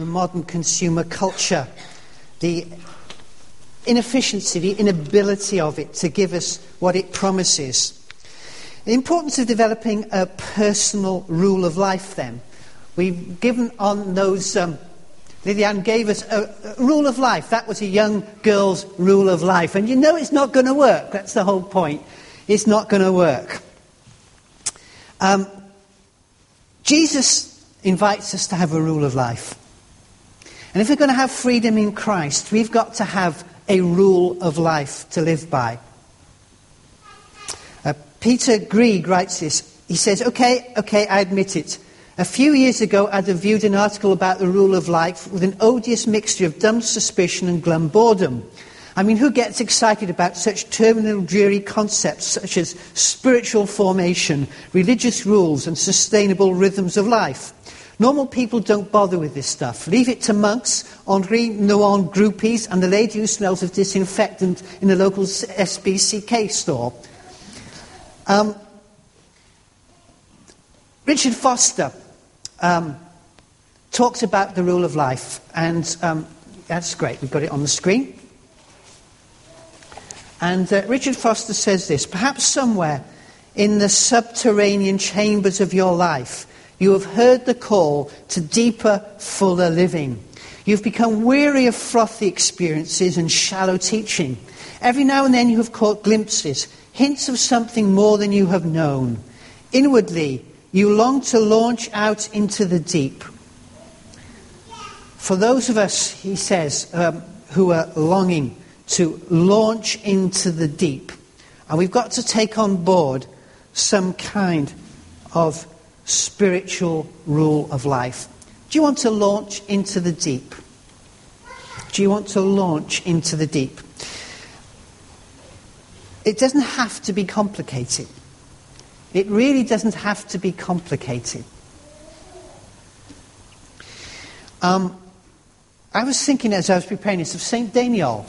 the modern consumer culture, the inefficiency, the inability of it to give us what it promises. The importance of developing a personal rule of life then. We've given on those, Lillian gave us a rule of life. That was a young girl's rule of life. And you know it's not going to work. That's the whole point. It's not going to work. Jesus invites us to have a rule of life. And if we're going to have freedom in Christ, we've got to have a rule of life to live by. Peter Greig writes this. He says, okay, I admit it. A few years ago, I'd have viewed an article about the rule of life with an odious mixture of dumb suspicion and glum boredom. I mean, who gets excited about such terminal, dreary concepts such as spiritual formation, religious rules, and sustainable rhythms of life? Normal people don't bother with this stuff. Leave it to monks, Henri Nouwen groupies, and the lady who smells of disinfectant in the local SBCK store. Richard Foster talks about the rule of life, and that's great. We've got it on the screen. And Richard Foster says this: perhaps somewhere in the subterranean chambers of your life, you have heard the call to deeper, fuller living. You've become weary of frothy experiences and shallow teaching. Every now and then you have caught glimpses, hints of something more than you have known. Inwardly, you long to launch out into the deep. For those of us, he says, who are longing to launch into the deep, and we've got to take on board some kind of spiritual rule of life. Do you want to launch into the deep? Do you want to launch into the deep? It doesn't have to be complicated. It really doesn't have to be complicated. I was thinking as I was preparing this of Saint Daniel.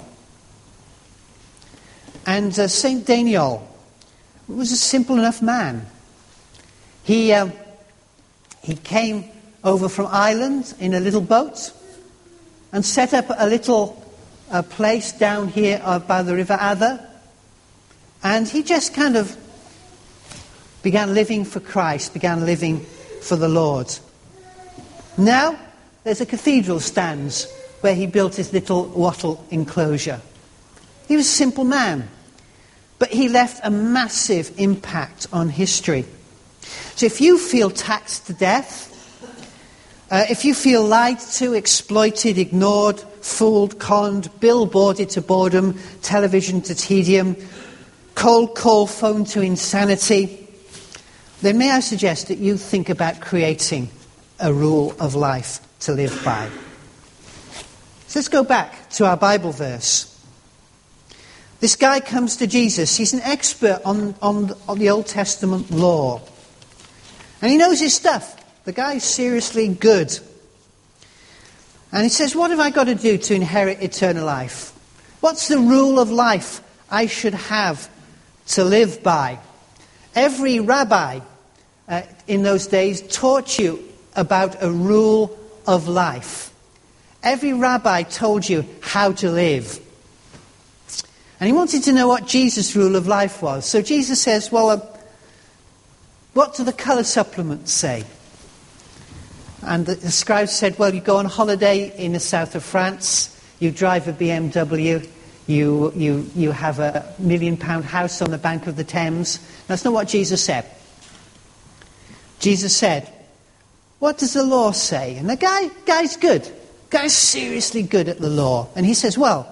And Saint Daniel was a simple enough man. He came over from Ireland in a little boat and set up a little place down here by the River Adda. And he just kind of began living for Christ, began living for the Lord. Now, there's a cathedral stands where he built his little wattle enclosure. He was a simple man, but he left a massive impact on history. So if you feel taxed to death, if you feel lied to, exploited, ignored, fooled, conned, billboarded to boredom, television to tedium, cold call phone to insanity, then may I suggest that you think about creating a rule of life to live by. So let's go back to our Bible verse. This guy comes to Jesus. He's an expert on the Old Testament law. And he knows his stuff. The guy's seriously good. And he says, what have I got to do to inherit eternal life? What's the rule of life I should have to live by? Every rabbi in those days taught you about a rule of life. Every rabbi told you how to live. And he wanted to know what Jesus' rule of life was. So Jesus says, well, what do the colour supplements say? And the scribe said, well, you go on holiday in the south of France, you drive a BMW, you have a £1 million house on the bank of the Thames. That's not what Jesus said. Jesus said, what does the law say? And the guy's good. The guy's seriously good at the law. And he says, well,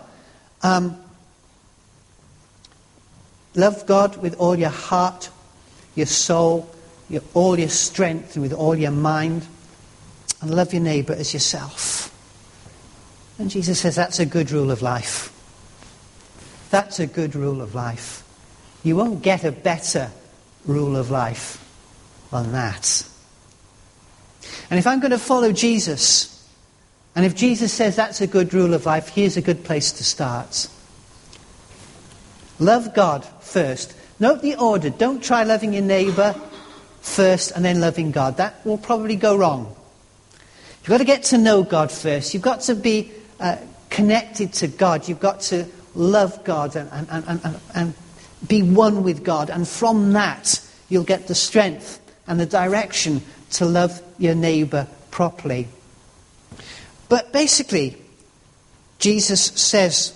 love God with all your heart, your soul, all your strength, and with all your mind. And love your neighbour as yourself. And Jesus says that's a good rule of life. That's a good rule of life. You won't get a better rule of life than that. And if I'm going to follow Jesus, and if Jesus says that's a good rule of life, here's a good place to start. Love God first. Note the order. Don't try loving your neighbour first and then loving God. That will probably go wrong. You've got to get to know God first. You've got to be connected to God. You've got to love God and be one with God. And from that, you'll get the strength and the direction to love your neighbour properly. But basically, Jesus says,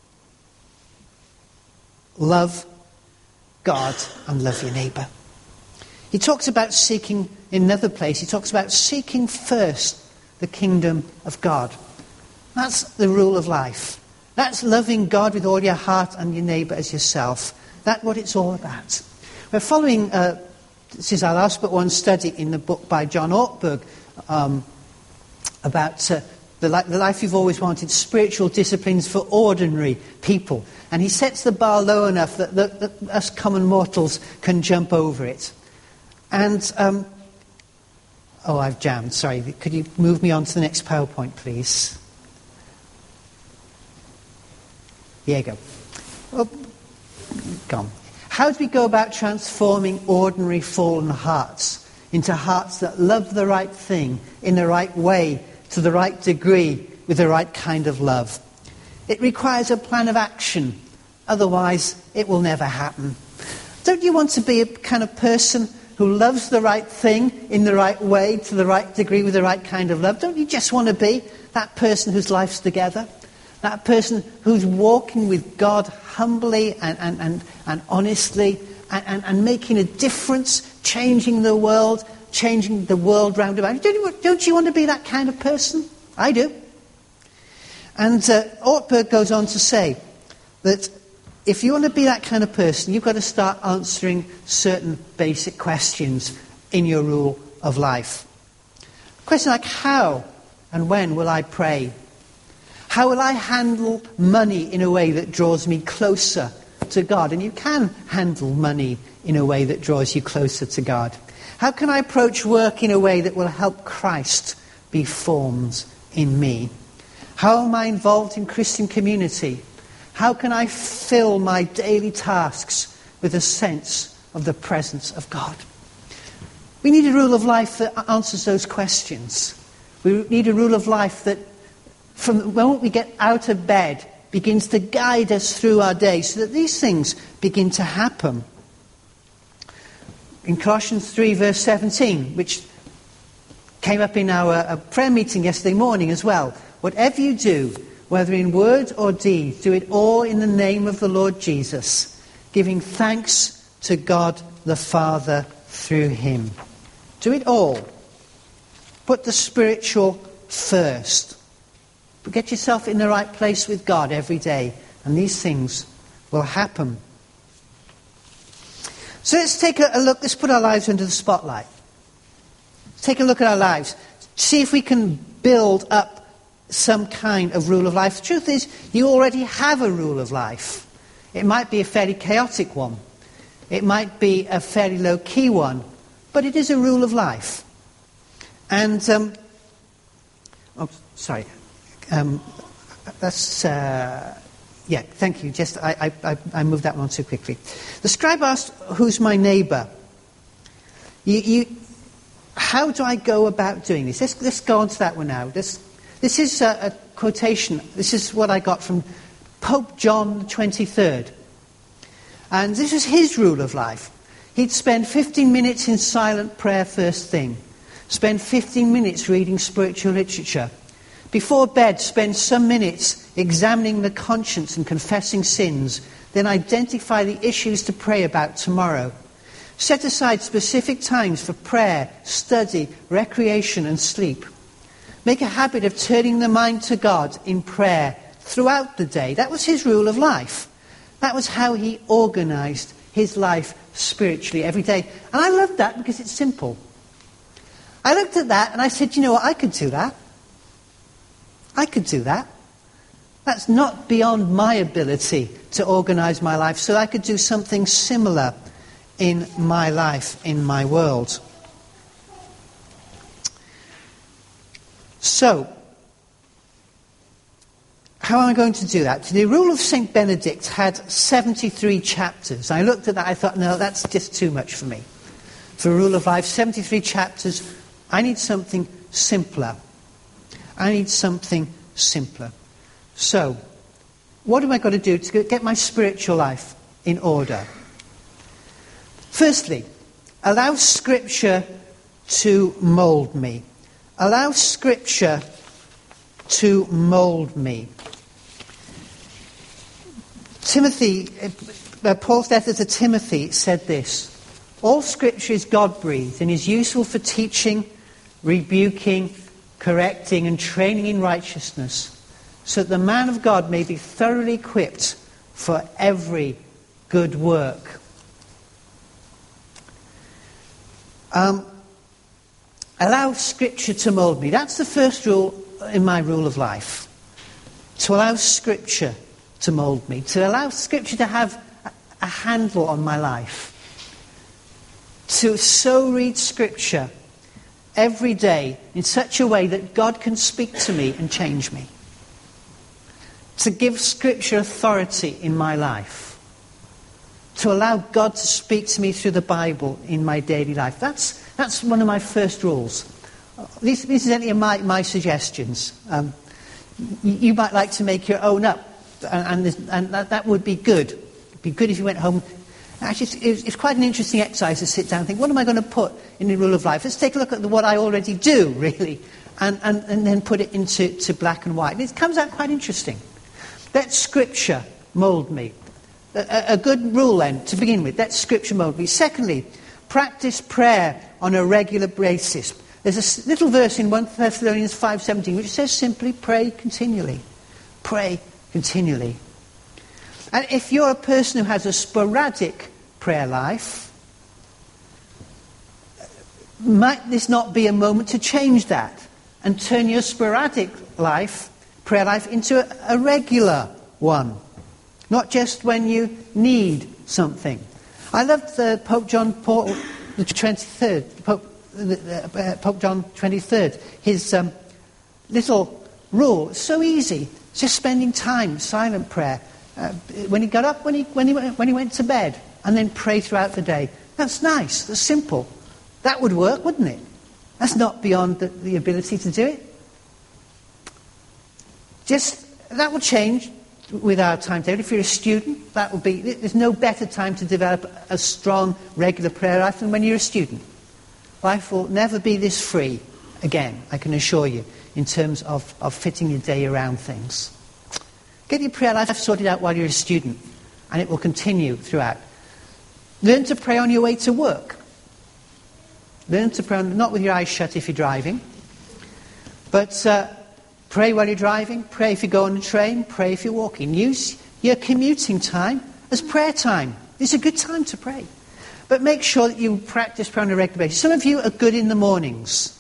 love God and love your neighbour. He talks about seeking, in another place, he talks about seeking first the kingdom of God. That's the rule of life. That's loving God with all your heart and your neighbour as yourself. That's what it's all about. We're following, this is our last but one study in the book by John Ortberg about the life you've always wanted, spiritual disciplines for ordinary people. And he sets the bar low enough that us common mortals can jump over it. And, I've jammed, sorry. Could you move me on to the next PowerPoint, please? There you go. Oh, gone. How do we go about transforming ordinary fallen hearts into hearts that love the right thing in the right way, to the right degree, with the right kind of love? It requires a plan of action. Otherwise, it will never happen. Don't you want to be a kind of person who loves the right thing in the right way, to the right degree, with the right kind of love? Don't you just want to be that person whose life's together? That person who's walking with God humbly and honestly and making a difference, changing the world round about. Don't you want to be that kind of person? I do. And Ortberg goes on to say that if you want to be that kind of person, you've got to start answering certain basic questions in your rule of life. A question like, how and when will I pray? How will I handle money in a way that draws me closer to God? And you can handle money in a way that draws you closer to God. How can I approach work in a way that will help Christ be formed in me? How am I involved in Christian community? How can I fill my daily tasks with a sense of the presence of God? We need a rule of life that answers those questions. We need a rule of life that, from the moment we get out of bed, begins to guide us through our day so that these things begin to happen. In Colossians 3 verse 17, which came up in our prayer meeting yesterday morning as well. Whatever you do, whether in word or deed, do it all in the name of the Lord Jesus, giving thanks to God the Father through him. Do it all. Put the spiritual first. But get yourself in the right place with God every day, and these things will happen. So let's take a look, let's put our lives under the spotlight. Take a look at our lives. See if we can build up some kind of rule of life. The truth is, you already have a rule of life. It might be a fairly chaotic one. It might be a fairly low-key one. But it is a rule of life. And, thank you. Just, I moved that one too quickly. The scribe asked, who's my neighbour? How do I go about doing this? Let's go on to that one now. This is a quotation. This is what I got from Pope John XXIII. And this is his rule of life. He'd spend 15 minutes in silent prayer first thing. Spend 15 minutes reading spiritual literature. Before bed, spend some minutes examining the conscience and confessing sins. Then identify the issues to pray about tomorrow. Set aside specific times for prayer, study, recreation and sleep. Make a habit of turning the mind to God in prayer throughout the day. That was his rule of life. That was how he organised his life spiritually every day. And I loved that because it's simple. I looked at that and I said, you know what, I could do that. I could do that. That's not beyond my ability to organise my life, so I could do something similar in my life, in my world. So, how am I going to do that? The rule of St. Benedict had 73 chapters. I looked at that, I thought, no, that's just too much for me. For a rule of life, 73 chapters, I need something simpler. I need something simpler. So, what am I going to do to get my spiritual life in order? Firstly, allow Scripture to mould me. Allow Scripture to mould me. Paul's letter to Timothy said this: all Scripture is God-breathed and is useful for teaching, rebuking, correcting and training in righteousness, so that the man of God may be thoroughly equipped for every good work. Allow Scripture to mould me. That's the first rule in my rule of life. To allow Scripture to mould me. To allow Scripture to have a handle on my life. To so read Scripture every day in such a way that God can speak to me and change me. To give Scripture authority in my life. To allow God to speak to me through the Bible in my daily life. That's one of my first rules. These are only my suggestions. You might like to make your own up, and that would be good. It'd be good if you went home. Actually, it's quite an interesting exercise to sit down and think, what am I going to put in the rule of life? Let's take a look at what I already do, really, and then put it into black and white. And it comes out quite interesting. Let Scripture mould me. A good rule, then, to begin with. Let Scripture mould me. Secondly, practice prayer on a regular basis. There's a little verse in 1 Thessalonians 5:17 which says simply, pray continually. Pray continually. And if you're a person who has a sporadic prayer life, might this not be a moment to change that and turn your sporadic prayer life into a regular one? Not just when you need something. I loved Pope John Paul the 23rd, Pope John 23rd, his little rule. It's so easy. Just spending time, silent prayer. When he got up, when he went to bed, and then pray throughout the day. That's nice. That's simple. That would work, wouldn't it? That's not beyond the ability to do it. That will change with our timetable. If you're a student, there's no better time to develop a strong, regular prayer life than when you're a student. Life will never be this free again, I can assure you, in terms of fitting your day around things. Get your prayer life sorted out while you're a student, and it will continue throughout. Learn to pray on your way to work. Learn to pray, not with your eyes shut if you're driving, but pray while you're driving, pray if you go on the train, pray if you're walking. Use your commuting time as prayer time. It's a good time to pray. But make sure that you practice prayer on a regular basis. Some of you are good in the mornings.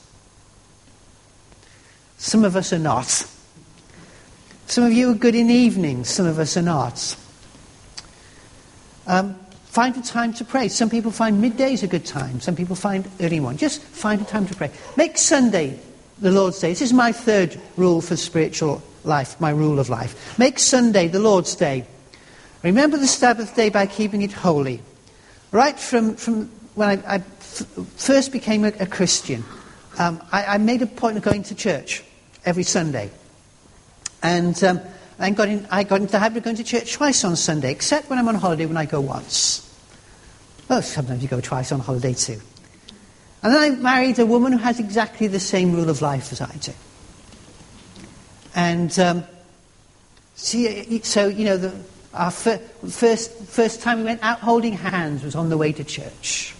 Some of us are not. Some of you are good in the evenings. Some of us are not. Find a time to pray. Some people find middays a good time. Some people find early morning. Just find a time to pray. Make Sunday the Lord's Day. This is my third rule for spiritual life, my rule of life. Make Sunday the Lord's Day. Remember the Sabbath day by keeping it holy. Right from when I first became a Christian, I made a point of going to church every Sunday. And I got into the habit of going to church twice on Sunday, except when I'm on holiday, when I go once. Well, sometimes you go twice on holiday too. And then I married a woman who has exactly the same rule of life as I do. And our first time we went out holding hands was on the way to church.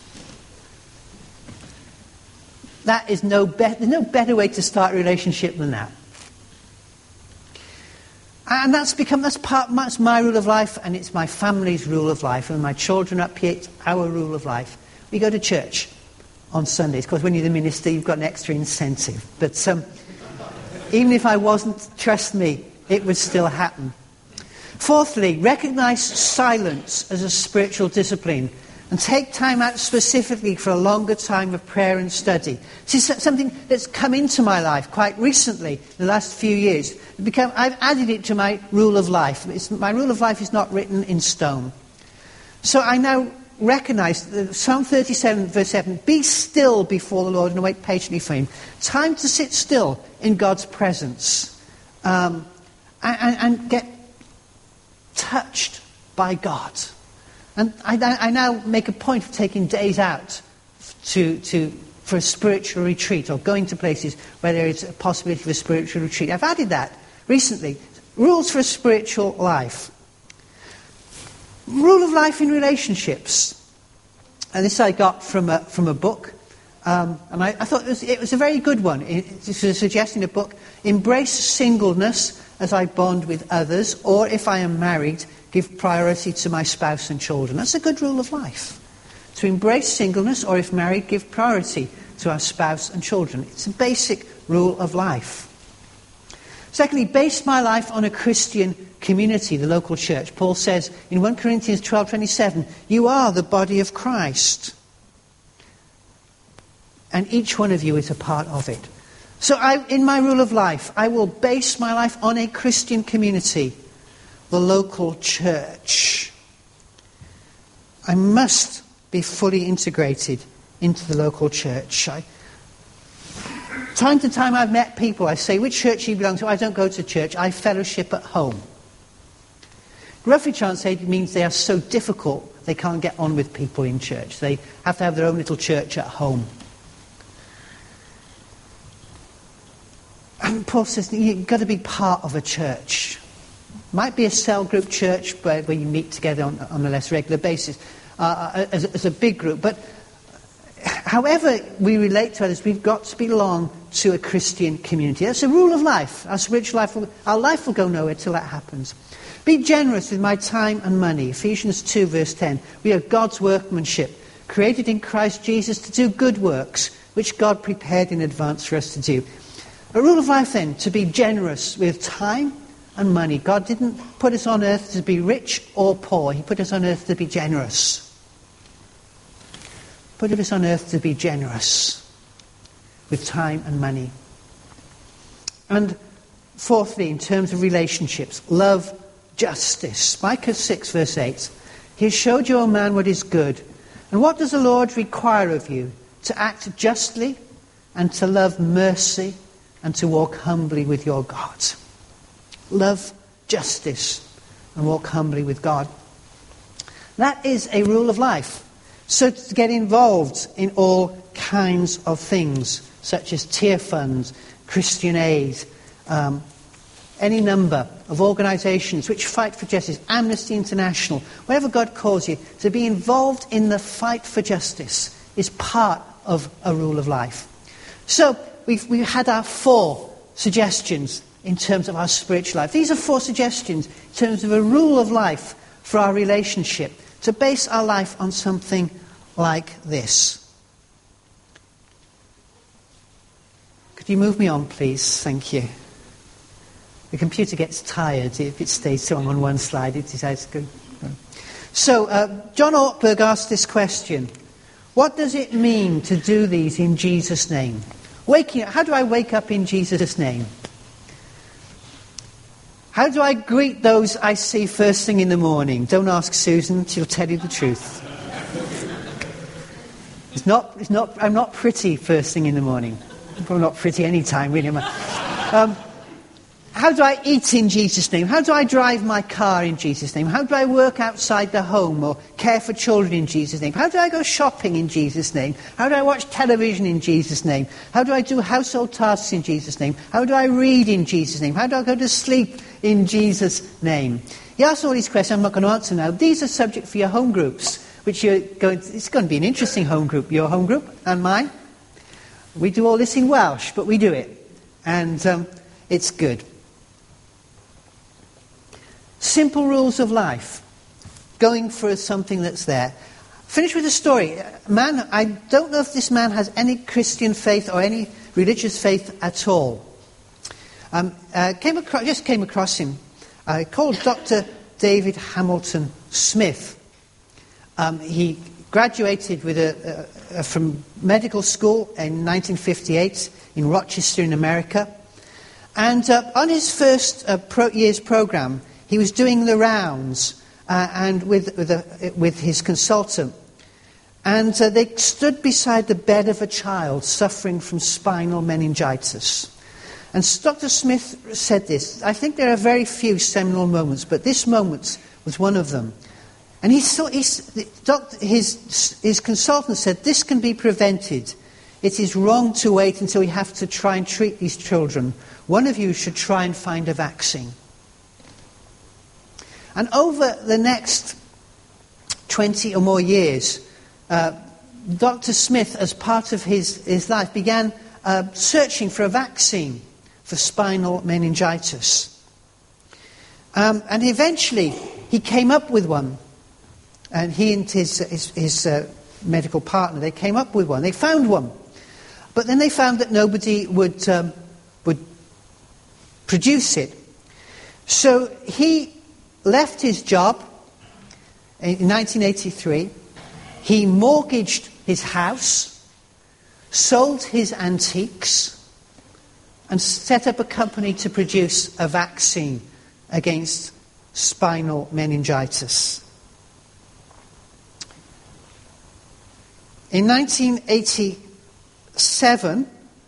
There's no better way to start a relationship than that. And that's my rule of life, and it's my family's rule of life, and my children up here, it's our rule of life. We go to church on Sundays, because when you're the minister, you've got an extra incentive. But even if I wasn't, trust me, it would still happen. Fourthly, recognize silence as a spiritual discipline, and take time out specifically for a longer time of prayer and study. This is something that's come into my life quite recently, in the last few years. I've added it to my rule of life. My rule of life is not written in stone. So I now recognize Psalm 37, verse 7, be still before the Lord and wait patiently for him. Time to sit still in God's presence and get touched by God. And I now make a point of taking days out for a spiritual retreat, or going to places where there is a possibility of a spiritual retreat. I've added that recently. Rules for a spiritual life. Rule of life in relationships. And this I got from a book. And I thought it was a very good one. This was suggesting a book. Embrace singleness as I bond with others, or if I am married, give priority to my spouse and children. That's a good rule of life. To embrace singleness, or if married, give priority to our spouse and children. It's a basic rule of life. Secondly, base my life on a Christian community, the local church. Paul says in 1 Corinthians 12:27, you are the body of Christ. And each one of you is a part of it. So in my rule of life, I will base my life on a Christian community, the local church. I must be fully integrated into the local church. Time to time I've met people, I say, which church do you belong to? I don't go to church, I fellowship at home. Roughly translated, it means they are so difficult they can't get on with people in church. They have to have their own little church at home. And Paul says you've got to be part of a church. Might be a cell group church where you meet together on a less regular basis as a big group. But however we relate to others, we've got to belong to a Christian community. That's a rule of life. Our spiritual life, our life will go nowhere till that happens. Be generous with my time and money. Ephesians 2 verse 10. We are God's workmanship, created in Christ Jesus to do good works, which God prepared in advance for us to do. A rule of life then, to be generous with time and money. God didn't put us on earth to be rich or poor. He put us on earth to be generous. Put us on earth to be generous with time and money. And fourthly, in terms of relationships, love justice. Micah 6 verse 8. He has showed you, O man, what is good. And what does the Lord require of you? To act justly and to love mercy and to walk humbly with your God. Love justice and walk humbly with God. That is a rule of life. So to get involved in all kinds of things, such as tier funds, Christian aid, any number of organisations which fight for justice, Amnesty International, wherever God calls you, to be involved in the fight for justice is part of a rule of life. So we've had our 4 suggestions in terms of our spiritual life. These are 4 suggestions in terms of a rule of life for our relationship, to base our life on something like this. Could you move me on, please? Thank you. The computer gets tired if it stays so long on one slide. It decides to go. So, John Ortberg asked this question. What does it mean to do these in Jesus' name? Waking up. How do I wake up in Jesus' name? How do I greet those I see first thing in the morning? Don't ask Susan, she'll tell you the truth. I'm not pretty first thing in the morning. I'm probably not pretty any time, really. How do I eat in Jesus' name? How do I drive my car in Jesus' name? How do I work outside the home or care for children in Jesus' name? How do I go shopping in Jesus' name? How do I watch television in Jesus' name? How do I do household tasks in Jesus' name? How do I read in Jesus' name? How do I go to sleep in Jesus' name? He asked all these questions I'm not going to answer now. These are subject for your home groups, it's going to be an interesting home group, your home group and mine. We do all this in Welsh, but we do it. And it's good. Simple rules of life. Going for something that's there. Finish with a story. Man, I don't know if this man has any Christian faith or any religious faith at all. Came across him. Called Dr. David Hamilton Smith. He graduated from medical school in 1958 in Rochester in America. And on his first year's program, he was doing the rounds and with his consultant, And they stood beside the bed of a child suffering from spinal meningitis. And Dr. Smith said this. I think there are very few seminal moments, but this moment was one of them. And his consultant said, this can be prevented. It is wrong to wait until we have to try and treat these children. One of you should try and find a vaccine. And over the next 20 or more years, Dr. Smith, as part of his life, began searching for a vaccine for spinal meningitis. And eventually, he came up with one. And he and his medical partner, they came up with one. They found one. But then they found that nobody would produce it. So he left his job in 1983. He mortgaged his house, sold his antiques, and set up a company to produce a vaccine against spinal meningitis. In 1987,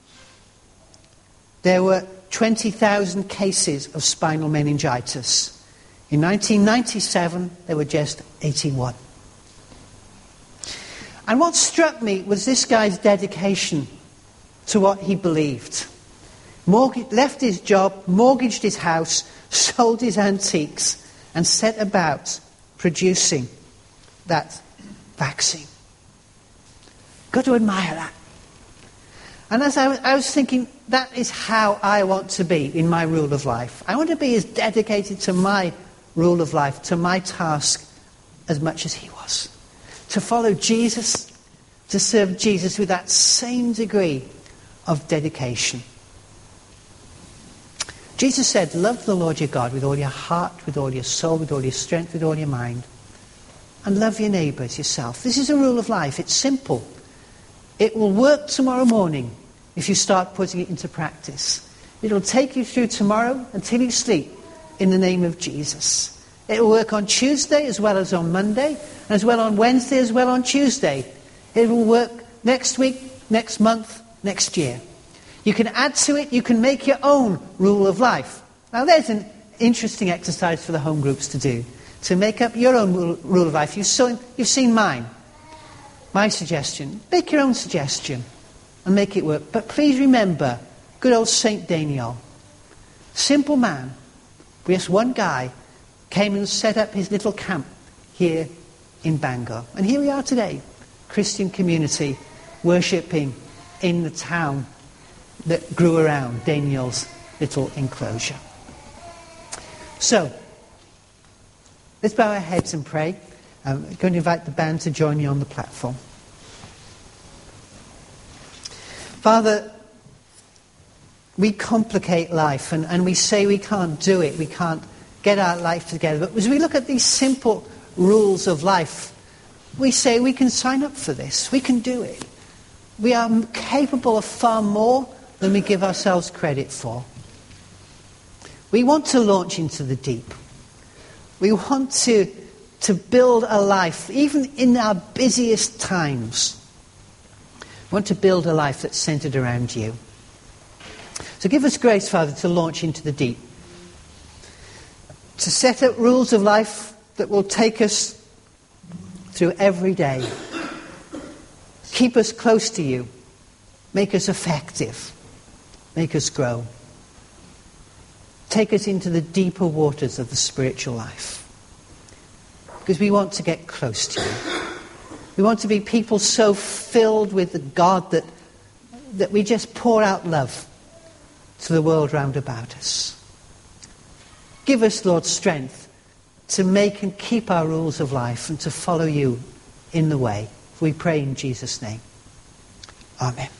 there were 20,000 cases of spinal meningitis. In 1997, there were just 81. And what struck me was this guy's dedication to what he believed. Left his job, mortgaged his house, sold his antiques, and set about producing that vaccine. Got to admire that. And as I was thinking, that is how I want to be in my rule of life. I want to be as dedicated to my rule of life, to my task, as much as he was. To follow Jesus, to serve Jesus with that same degree of dedication. Jesus said, love the Lord your God with all your heart, with all your soul, with all your strength, with all your mind. And love your neighbour as yourself. This is a rule of life. It's simple. It will work tomorrow morning if you start putting it into practice. It'll take you through tomorrow until you sleep in the name of Jesus. It will work on Tuesday as well as on Monday, as well on Wednesday as well on Tuesday. It will work next week, next month, next year. You can add to it, you can make your own rule of life. Now there's an interesting exercise for the home groups to do, to make up your own rule of life. You've seen mine. My suggestion, make your own suggestion and make it work. But please remember, good old Saint Daniel, simple man, just one guy, came and set up his little camp here in Bangor. And here we are today, Christian community, worshipping in the town that grew around Daniel's little enclosure. So, let's bow our heads and pray. I'm going to invite the band to join me on the platform. Father, we complicate life and we say we can't do it, we can't get our life together. But as we look at these simple rules of life, we say we can sign up for this, we can do it. We are capable of far more than we give ourselves credit for. We want to launch into the deep. We want to build a life, even in our busiest times. We want to build a life that's centered around you. So give us grace, Father, to launch into the deep. To set up rules of life that will take us through every day. Keep us close to you. Make us effective. Make us grow. Take us into the deeper waters of the spiritual life. Because we want to get close to you. We want to be people so filled with the God that we just pour out love to the world round about us. Give us, Lord, strength to make and keep our rules of life and to follow you in the way. We pray in Jesus' name. Amen.